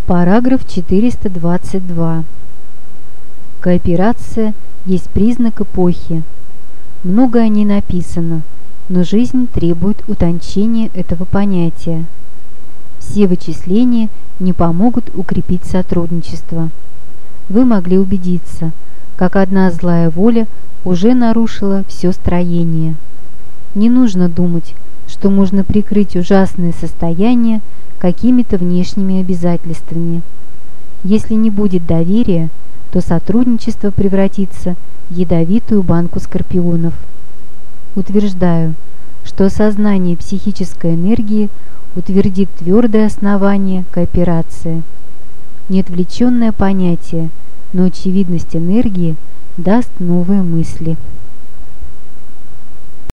Параграф 422. Кооперация есть признак эпохи. Много о ней написано, но жизнь требует утончения этого понятия. Все вычисления не помогут укрепить сотрудничество. Вы могли убедиться, как одна злая воля уже нарушила все строение. Не нужно думать, что можно прикрыть ужасное состояние какими-то внешними обязательствами. Если не будет доверия, то сотрудничество превратится в ядовитую банку скорпионов. Утверждаю, что осознание психической энергии утвердит твердое основание кооперации. Неотвлеченное понятие, но очевидность энергии даст новые мысли.